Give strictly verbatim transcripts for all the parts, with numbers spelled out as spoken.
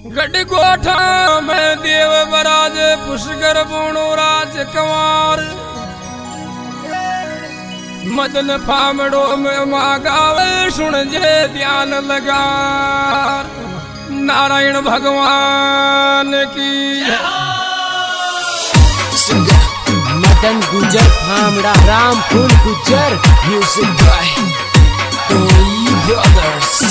गढ़कोटा में देव बराज पुष्कर बुणु राज कंवर मदन फामड़ो में माँ गावे सुन जे ध्यान लगा नारायण भगवान की मदन गुजर फामड़ा रामफूल गुजर म्यूजिक बाय टोई ब्रदर्स।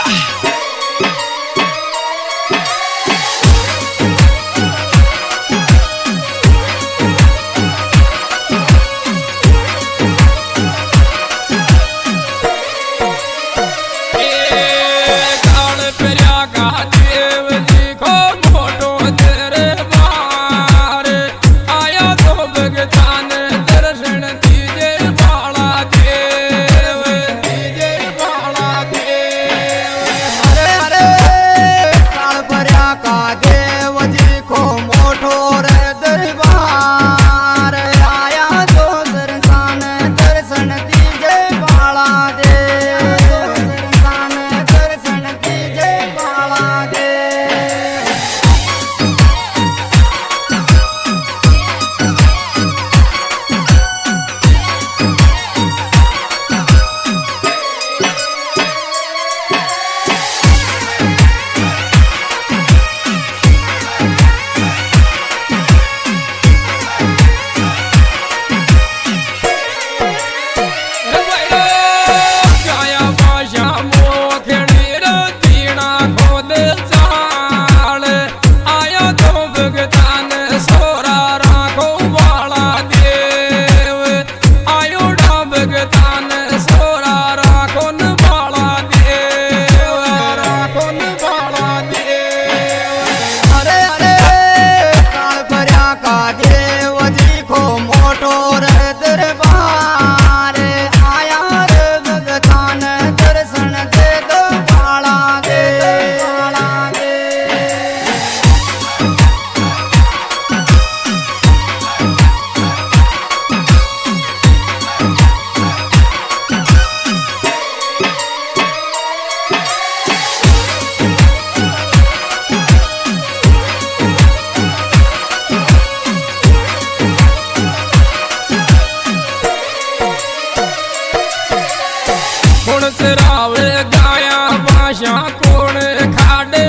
कौन खाड़े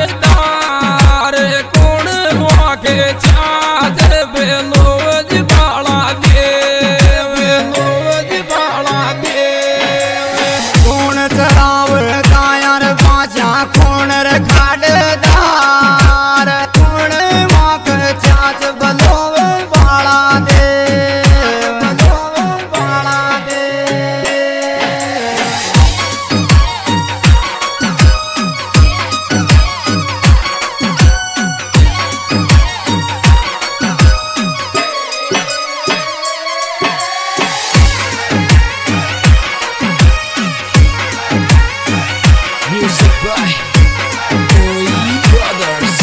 दार कौन हुआ के चाँद बेलोज बाला देव बेलोज बाला देव कौन चरावे दायर बाजा कौन रे खाड़े दार कौन हुआ के चाँद बेलोज बाला देव बेलोज बाला देव। Music by Toy Brothers.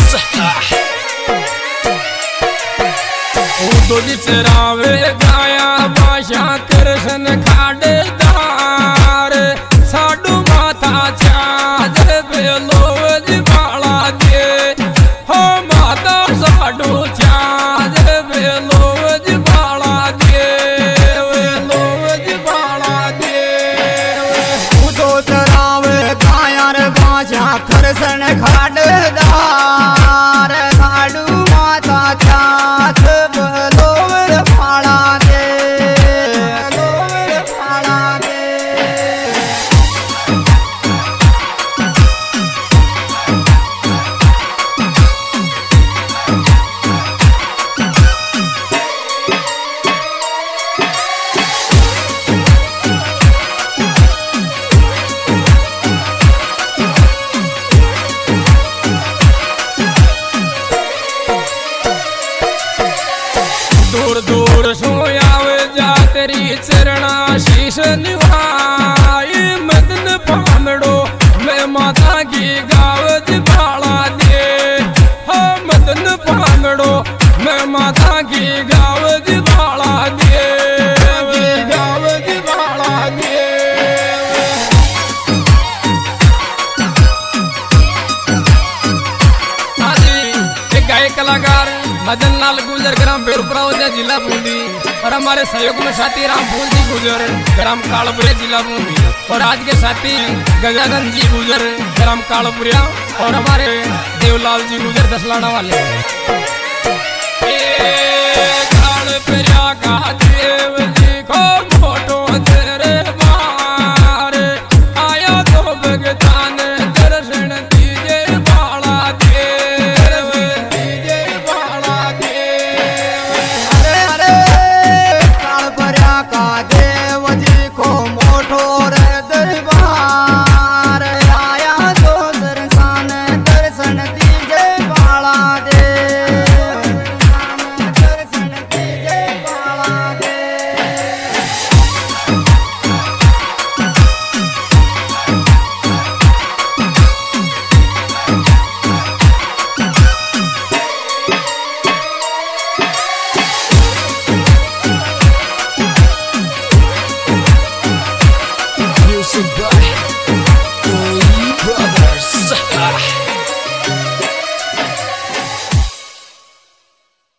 उदोज चरावे गाया बाशा कृष्ण खाड़े दार साडू माता चाँद बेलोज बाला दे हो माता साडू चाँद बेलोज बाला दे बेलोज बाला दे उदो चरावे गायर बाजा कृष्ण खाड़े दार साडू माता चाँद बेलोज बाला दे बेलोज बाला दे। दूर दूर सोयावे जा तेरी चरणा शीश निभाए मदन फामड़ो मैं माता की गावज बाला दे हो मदन फामड़ो मैं माता की गावज बाला दे गावज बाला दे। गायक कलाकार मदन लाल गुजर ग्राम बेरुपुरा जिला बूंदी और हमारे सहयोग में साथी रामफूल जी गुजर ग्राम कालपुरिया जिला बूंदी और आज के साथी गजानन जी गुजर ग्राम कालपुरिया और हमारे देवलाल जी गुजर दसलाना वाले कालपुरिया का देव जी को मोटो